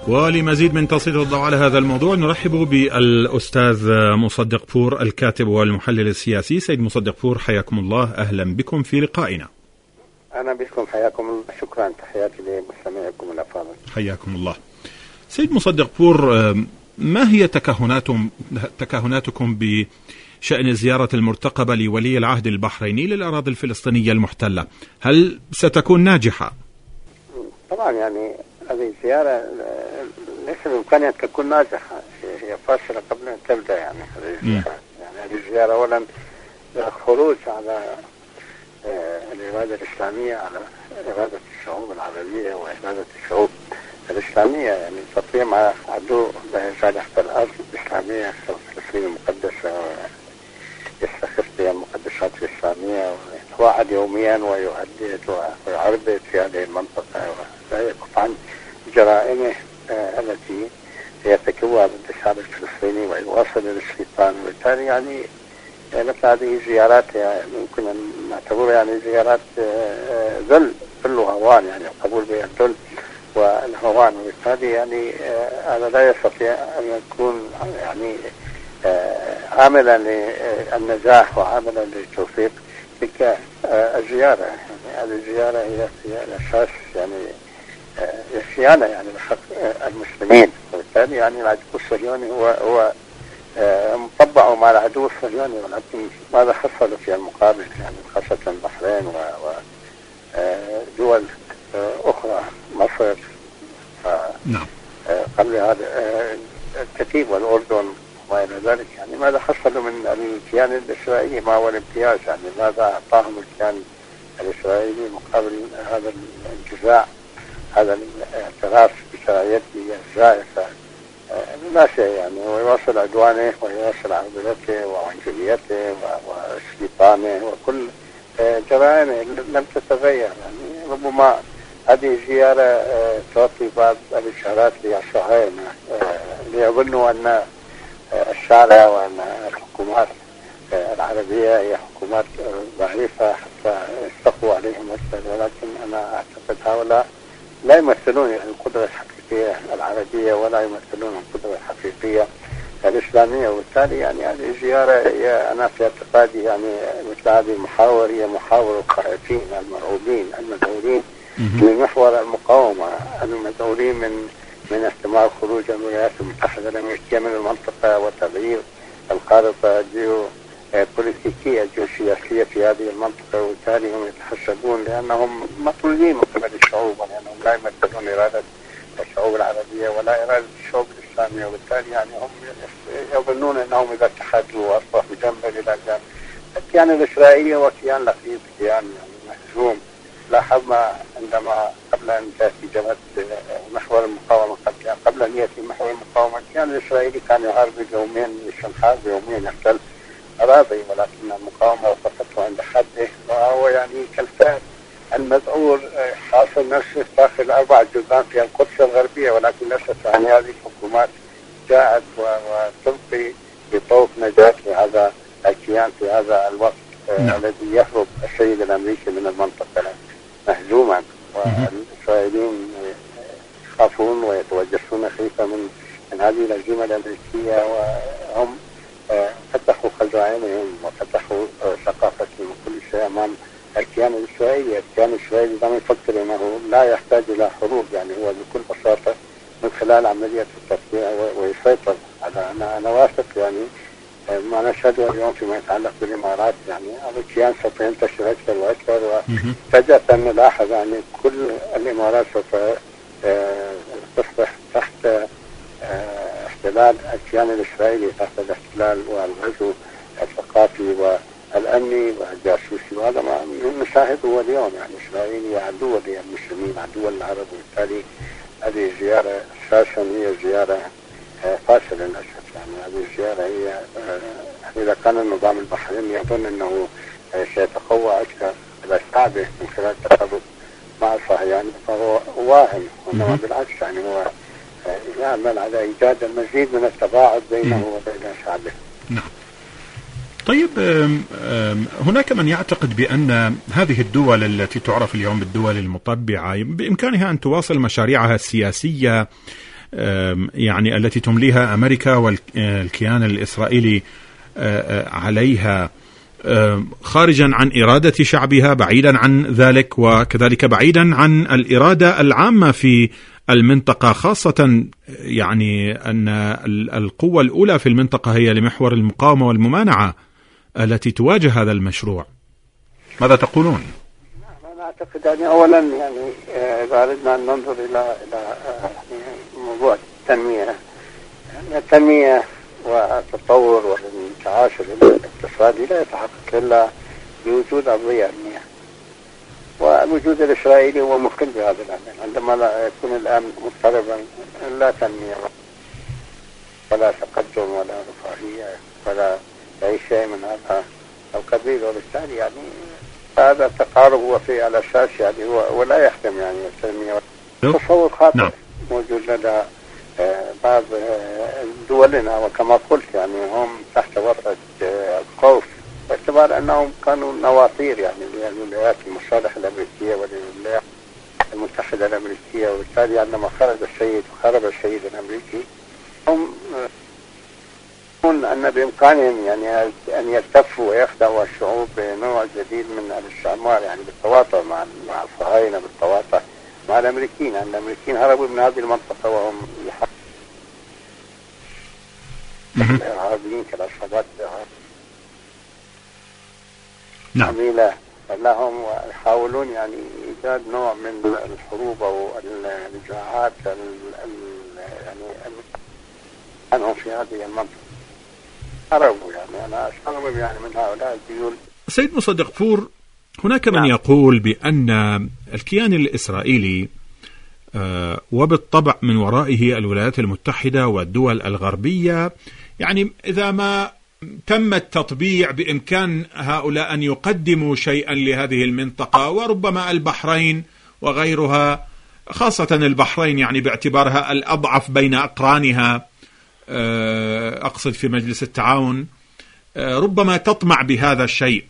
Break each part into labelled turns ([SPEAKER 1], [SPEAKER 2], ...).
[SPEAKER 1] ولمزيد من تسليط الضوء على هذا الموضوع نرحب بالأستاذ مصدق بور الكاتب والمحلل السياسي. سيد مصدق بور، حياكم الله، أهلا بكم في لقائنا.
[SPEAKER 2] أهلا بكم، حياكم الله، شكرا، تحياتي لمستمعيكم الأفاضل.
[SPEAKER 1] حياكم الله. سيد مصدق بور، ما هي تكهناتكم بشأن الزيارة المرتقبة لولي العهد البحريني للأراضي الفلسطينية المحتلة؟ هل ستكون ناجحة؟
[SPEAKER 2] طبعا يعني هذه الزيارة ليس بإمكانها أن تكون ناجحة، هي فاشلة قبل أن تبدأ. يعني هذه الزيارة أولا خروج على الإرادة الإسلامية، على إرادة الشعوب العربية وإرادة الشعوب الإسلامية، يعني تطبيع مع عدو لا يزال تحت الأرض الإسلامية فلسطين المقدسة يستخف بها المقدسات الإسلامية ويتواعد يوميا ويهدد ويعربد في هذه المنطقة ولا يكف عن جرائمه التي يرتكبها ضد الشعب الفلسطيني ويواصل الاستيطان. وبالتالي يعني مثل هذه الزيارات يمكن أن نعتبرها يعني زيارات ذل وهوان، يعني القبول بالذل والهوان. وبالتالي يعني هذا لا يستطيع أن يكون يعني عاملا للنجاح وعاملا للتوفيق تلك الزيارة. يعني هذه الزيارة هي الأساس، يعني خيانة يعني بحق المسلمين. وبالتالي يعني العدو الصهيوني هو مطبع مع العدو الصهيوني، ولكن ماذا حصل في المقابل؟ يعني خاصة البحرين ودول أخرى، مصر قبل هذا الكتيب والأردن وما إلى ذلك. يعني ماذا حصلوا من الكيان الإسرائيلي؟ ما هو الامتياز؟ يعني ماذا أعطاهم الكيان الإسرائيلي مقابل هذا الانتزاع، هذا الاعتراف بشرعيته الزائفة؟ لا شيء يعني. ويواصل عدوانه ويواصل عرضيته وعنجليته واستيطانه وكل جرائمه لم تتغير. يعني ربما هذه الزيارة تعطي بعض الإشارات للصهاينة ليظنوا أن الشارع وأن الحكومات العربية هي حكومات ضعيفة حتى يستقوا عليهم أكثر. ولكن أنا أعتقد هؤلاء لا يمثلون القدرة الحقيقية العربية ولا يمثلون القدرة الحقيقية الإسلامية. وبالتالي يعني هذه الزيارة هي أنا في اعتقادي يعني مثل هذه المحاور هي محاور الخائفين المرعوبين المذعورين من محور المقاومة، المذعورين من احتمال خروج الولايات المتحدة الأمريكية من المنطقة وتغيير الخارطة الجيوبوليتيكية الجيوسياسية في هذه المنطقة. وبالتالي هم يتحسبون لأنهم مطلوبين من قبل الشعوب، ولأنهم لا يمثلون إرادة الشعوب العربية ولا إرادة الشعوب الإسلامية. وبالتالي يعني هم يظنون أنهم إذا اتحدوا وأصبحوا جنبا إلى جنب. الكيان الإسرائيلي وكيان لطيف، كيان يعني مهزوم. لاحظنا عندما قبل أن تأتي جبهة محور المقاومة، قبل أن يأتي محور المقاومة الكيان الإسرائيلي كان يحارب يوميا، يحارب يوميا يحتل أراضي، ولكن المقاومة وقفته عند حده. وهو يعني كالفهد المذعور حاصل نفسه داخل 4 جدران في القدس الغربية، ولكن للأسف يعني هذه الحكومات جاءت وتلقي بطوق نجاة لهذا الكيان في هذا الوقت الذي يهرب السيد الأمريكي من المنطقة مهزوما. والإسرائيليين يخافون ويتوجسون خيفة من هذه الهزيمة الأمريكية، وهم فتحوا خزائنهم وفتحوا ثقافتهم وكل شيء أمام الكيان الإسرائيلي. الكيان الإسرائيلي لم يفكر أنه لا يحتاج إلى حروب، يعني هو بكل بساطة من خلال عملية التطبيع ويسيطر على. أنا واثق يعني ما نشهده اليوم فيما يتعلق بالإمارات، يعني هذا الكيان سوف ينتشر أكثر وأكثر، وفجأة نلاحظ يعني كل الإمارات سوف تصبح تحت احتلال الكيان الإسرائيلي، تحت الاحتلال والغزو الثقافي والأمني والجاسوسي. وهذا ما نشاهده اليوم. يعني إسرائيل هي عدو للمسلمين، عدو للعرب. وبالتالي هذه الزيارة أساسا هي زيارة فاشلة للأسف. يعني هذه الزيارة هي إذا كان النظام البحريني يظن أنه سيتقوى أكثر إلى شعبه من خلال التقرب مع الصهاينة فهو واهم، وإنما بالعكس يعني هو يعمل على إيجاد المزيد من التباعد بينه وبين شعبه.
[SPEAKER 1] نعم. طيب، هناك من يعتقد بأن هذه الدول التي تعرف اليوم بالدول المطبعة بإمكانها أن تواصل مشاريعها السياسية يعني التي تمليها أمريكا والكيان الإسرائيلي عليها، خارجا عن إرادة شعبها، بعيدا عن ذلك، وكذلك بعيدا عن الإرادة العامة في المنطقة، خاصة يعني أن القوة الأولى في المنطقة هي لمحور المقاومة والممانعة التي تواجه هذا المشروع. ماذا تقولون؟
[SPEAKER 2] أنا أعتقد يعني أولا يعني إذا أردنا أن ننظر إلى موضوع التنمية والتطور والانتعاش الاقتصادي لا يتحقق إلا بوجود الضياء الأمنية، والوجود الإسرائيلي هو مخل بهذا الأمن. عندما لا يكون الأمن مضطربا لا تنمية ولا تقدم ولا رفاهية ولا أي شيء من هذا القبيل، وبالتالي يعني هذا التقارب هو في الأساس يعني ولا يخدم يعني التنمية. تصور خاطئ موجود لدى بعض دولنا، وكما قلت يعني هم تحت وطأة الخوف، باعتبار أنهم كانوا نواطير يعني للولايات المصالح الأمريكية والولايات المتحدة الأمريكية، وبالتالي عندما خرج السيد الأمريكي هم أن بإمكانهم يعني أن يلتفوا ويخدعوا الشعوب بنوع جديد من الاستعمار، يعني بالتواطؤ مع الصهاينة، بالتواطؤ مع الأمريكيين. يعني الأمريكيين هربوا من هذه المنطقة وهم الإرهابيين كالعصابات عميلة لهم، ويحاولون يعني إيجاد نوع من الحروب أو النزاعات يعني عنهم في هذه المنطقة. هربوا يعني أنا أستغرب يعني من هؤلاء الديول.
[SPEAKER 1] سيد مصدق فور، هناك من يقول بأن الكيان الإسرائيلي وبالطبع من ورائه الولايات المتحدة والدول الغربية، يعني إذا ما تم التطبيع بإمكان هؤلاء أن يقدموا شيئا لهذه المنطقة، وربما البحرين وغيرها، خاصة البحرين يعني باعتبارها الأضعف بين أقرانها، أقصد في مجلس التعاون، ربما تطمع بهذا الشيء.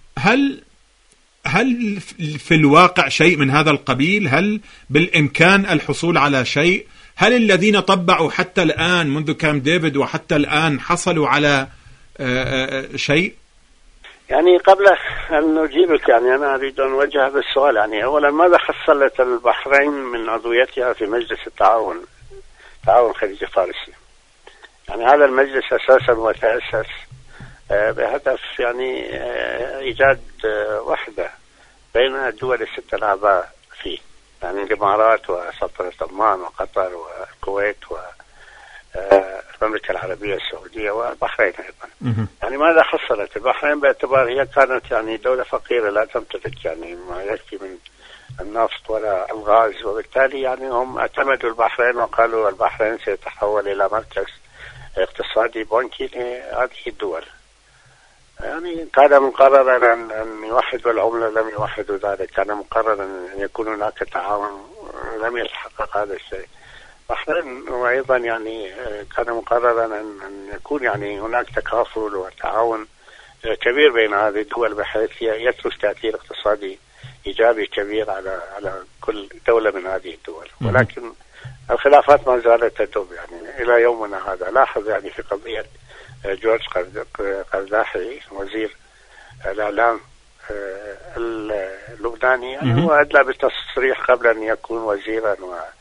[SPEAKER 1] هل في الواقع شيء من هذا القبيل؟ هل بالإمكان الحصول على شيء؟ هل الذين طبعوا حتى الآن منذ كامب ديفيد وحتى الآن حصلوا على شيء؟
[SPEAKER 2] يعني قبل أن نجيبك يعني أنا أريد أن أوجه هذا السؤال. يعني أولا، ماذا حصلت البحرين من عضويتها في مجلس التعاون خليج فارسي؟ يعني هذا المجلس أساسا وتأسس بهدف يعني إيجاد وحدة بين الدول الست الأعضاء فيه، يعني الإمارات وسلطنة عمان وقطر والكويت والمملكة العربية السعودية والبحرين أيضا. يعني ماذا حصلت البحرين باعتبار هي كانت يعني دولة فقيرة لا تمتلك يعني ما يكفي من النفط ولا الغاز، وبالتالي يعني هم اعتمدوا البحرين وقالوا البحرين سيتحول إلى مركز اقتصادي بنكي لهذه الدول. يعني كان مقررا أن يوحدوا العملة، لم يوحدوا ذلك. كان مقررا أن يكون هناك تعاون، لم يتحقق هذا الشيء. بحرين وأيضا يعني كان مقررا أن يكون يعني هناك تكافل وتعاون كبير بين هذه الدول بحيث يترك تأثير اقتصادي إيجابي كبير على كل دولة من هذه الدول. ولكن الخلافات ما زالت تدب يعني إلى يومنا هذا. لاحظ يعني في قضية جورج قرداحي وزير الإعلام اللبناني، يعني هو أدلى بالتصريح قبل أن يكون وزيرا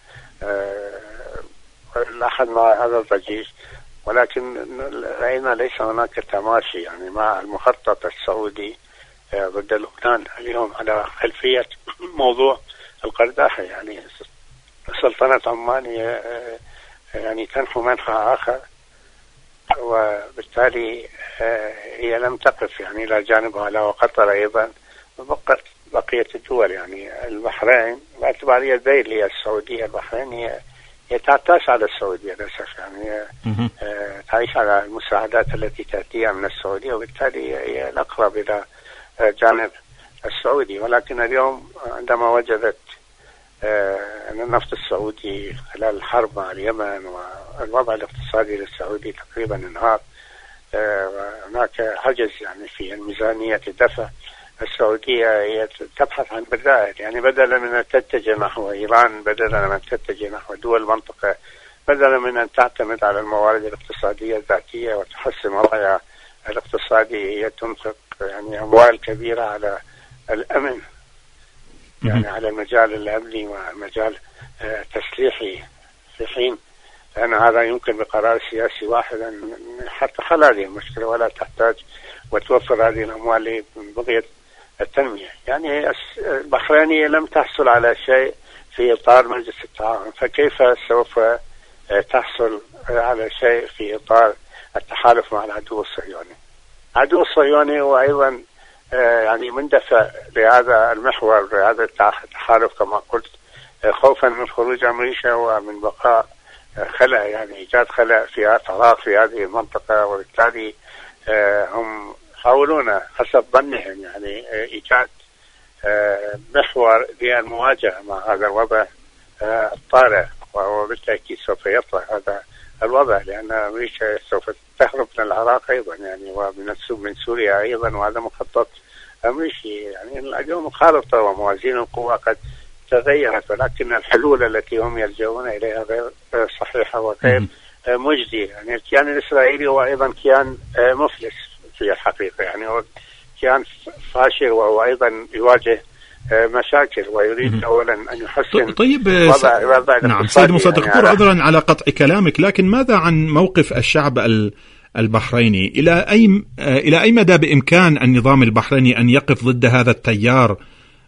[SPEAKER 2] لاحظنا هذا الضجيج، ولكن رأينا ليس هناك تماشي يعني مع المخطط السعودي ضد لبنان اليوم على خلفية موضوع القرداحي. يعني سلطنة عمان يعني تنحو منحى آخر، وبالتالي هي لم تقف يعني إلى جانبها لا، وقطر أيضا، وبقت بقية الدول. يعني البحرين باعتبار هي ذيل هي السعودية، البحرين هي تعتاش على السعودية للأسف، يعني تعيش على المساعدات التي تأتيها من السعودية، وبالتالي هي الأقرب إلى جانب السعودي. ولكن اليوم عندما وجدت أن النفط السعودي خلال الحرب مع اليمن والوضع الاقتصادي للسعودي تقريبا انهار، هناك عجز يعني في الميزانية الدفع، السعودية هي تبحث عن بدائل. يعني بدلا من أن تتجه نحو إيران، بدلا من أن تتجه نحو دول المنطقة بدلا من أن تعتمد على الموارد الاقتصادية الذاتية وتحسن وضعها الاقتصادي، هي تنفق يعني أموال كبيرة على الأمن، يعني على المجال الأمني ومجال تسليحي، في حين أن هذا يمكن بقرار سياسي واحد أن حتى حل هذه المشكلة ولا تحتاج وتوفر هذه الأموال بغية التنمية. يعني البحرينية لم تحصل على شيء في إطار مجلس التعاون، فكيف سوف تحصل على شيء في إطار التحالف مع العدو الصهيوني؟ العدو الصهيوني هو أيضا يعني مندفع لهذا المحور، لهذا التحالف كما قلت، خوفا من خروج أمريكا ومن بقاء خلأ، يعني إيجاد خلأ في فراغ في هذه المنطقة، وبالتالي هم يحاولون حسب ظنهم يعني إيجاد محور للمواجهة مع هذا الوضع الطارئ، وهو بالتأكيد سوف يطرح هذا الوضع، لأن أمريكا سوف تهرب من العراق أيضا يعني، ومن سوريا أيضا، وهذا مخطط أمريكي. يعني اليوم مخالطة وموازين القوى قد تغيرت، ولكن الحلول التي هم يلجؤون إليها غير صحيحة وغير مجدي. يعني الكيان الإسرائيلي هو أيضا كيان مفلس في الحقيقة، يعني هو كيان فاشل، وهو أيضا يواجه مشاكل ويريد أولا أن يحسن
[SPEAKER 1] طيب
[SPEAKER 2] وضع
[SPEAKER 1] نعم سيد مصدق يعني طور، عذرا على قطع كلامك، لكن ماذا عن موقف الشعب البحريني؟ إلى أي مدى بإمكان النظام البحريني أن يقف ضد هذا التيار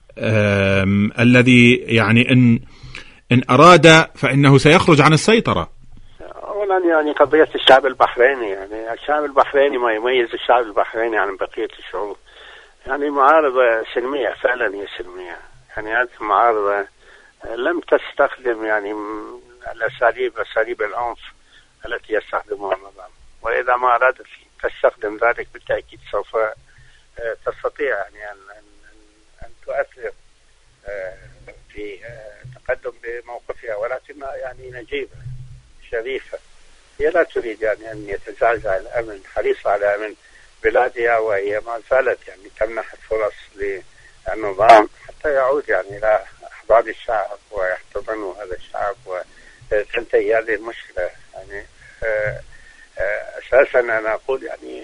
[SPEAKER 1] الذي يعني إن أراد فإنه سيخرج عن السيطرة؟
[SPEAKER 2] أولا يعني قضية الشعب البحريني، يعني الشعب البحريني ما يميز الشعب البحريني عن بقية الشعوب، يعني معارضة سلمية، فعلا هي سلمية. يعني هذه المعارضة لم تستخدم يعني أساليب العنف التي يستخدمها النظام، وإذا ما أرادت تستخدم ذلك بالتأكيد سوف تستطيع يعني أن تؤثر في تقدم بموقفها، ولكنها يعني نجيبة شريفة، هي لا تريد يعني أن يتزعزع الأمن، حريصة على أمن بلادها، وهي ما زالت يعني تمنح الفرص للنظام حتى يعود يعني إلى أحضان الشعب ويحتضنوا هذا الشعب وتنتهي هذه المشكلة. يعني أساسا أنا أقول يعني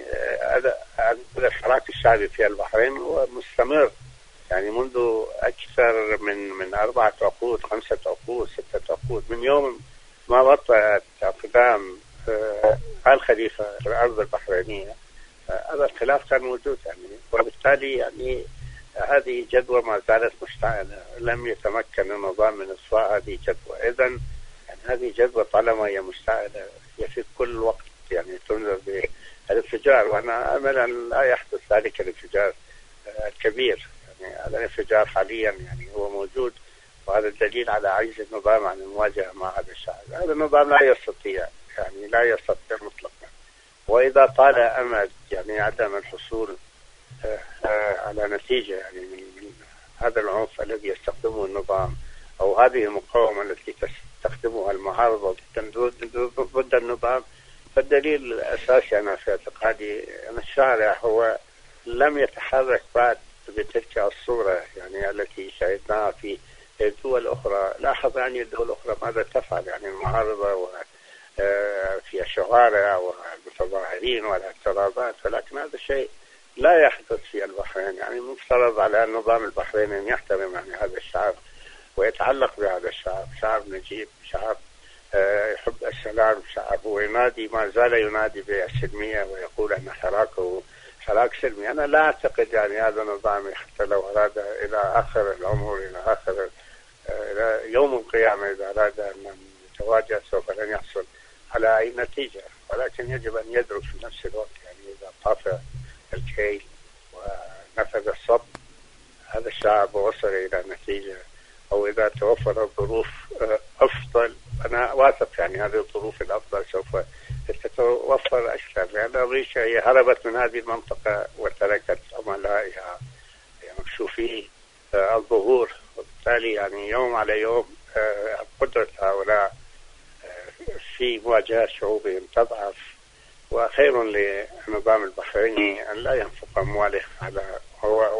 [SPEAKER 2] الحراك الشعبي في البحرين هو مستمر، يعني منذ أكثر من 4 عقود 5 عقود 6 عقود، من يوم ما وطأت أقدام آل خليفة في الأرض البحرينية هذا الخلاف كان موجود يعني، وبالتالي يعني هذه جدوى ما زالت مشتعلة، لم يتمكن النظام من إصفاء هذه جدوى. إذن يعني هذه جدوى طالما هي مشتعلة هي في كل وقت يعني تنذر بالانفجار، وأنا أمل أن لا يحدث ذلك الانفجار الكبير. يعني هذا الانفجار حاليا يعني هو موجود، وهذا الدليل على عجز النظام عن المواجهة مع هذا الشعب. هذا النظام لا يستطيع مطلقا، وإذا طال أمد يعني عدم الحصول على نتيجة يعني من هذا العنف الذي يستخدمه النظام أو هذه المقاومة التي تستخدمها المعارضة ضد النظام، فالدليل الأساسي أنا في اعتقادي أن الشارع هو لم يتحرك بعد بتلك الصورة يعني التي شاهدناها في الدول الأخرى. لاحظ يعني الدول الأخرى ماذا تفعل، يعني المعارضة في الشوارع والمتظاهرين والاعتراضات، ولكن هذا الشيء لا يحدث في البحرين. يعني مفترض على النظام البحريني أن يحترم يعني هذا الشعب ويتعلق بهذا الشعب، شعب نجيب، شعب يحب السلام، شعب هو ينادي ما زال ينادي بالسلمية ويقول أن حراكه حراك سلمي. أنا لا أعتقد يعني هذا النظام حتى لو أراد إلى آخر العمر إلى يوم القيامة إذا أراد أن يتواجه سوف لن يحصل على أي نتيجة، ولكن يجب أن يدرك في نفس الوقت يعني إذا طاف الكيل ونفذ الصب هذا الشعب ووصل إلى نتيجة، أو إذا توفر الظروف أفضل، أنا واثق يعني هذه الظروف الأفضل سوف تتوفر أكثر، لأن أمريكا هي هربت من هذه المنطقة وتركت عملائها مكشوفي الظهور، وبالتالي يعني يوم على يوم قدرة هؤلاء في مواجهة شعوبهم تضعف، وخير للنظام البحريني أن لا ينفق أمواله على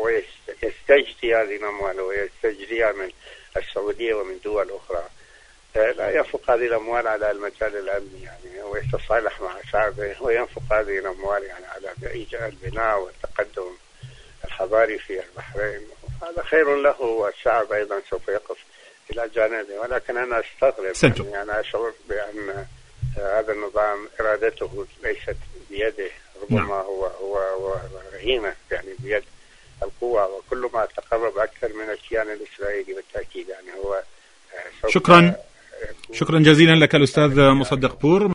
[SPEAKER 2] ويستجدي هذه الأموال ويستجديها من السعودية ومن دول أخرى لا ينفق هذه الأموال على المجال الأمني يعني، ويتصالح مع شعبه، وينفق هذه الأموال يعني على إيجاد البناء والتقدم الحضاري في البحرين. هذا خير له، والشعب أيضا سوف يقف إلى جانبه. ولكن أنا أستغرب يعني، أنا أشعر بأن هذا النظام إرادته ليست بيده، ربما هو رهينة يعني بيد القوة، وكل ما تقرب أكثر من الكيان الإسرائيلي بالتأكيد يعني هو
[SPEAKER 1] شكرا جزيلا لك الأستاذ مصدق بور.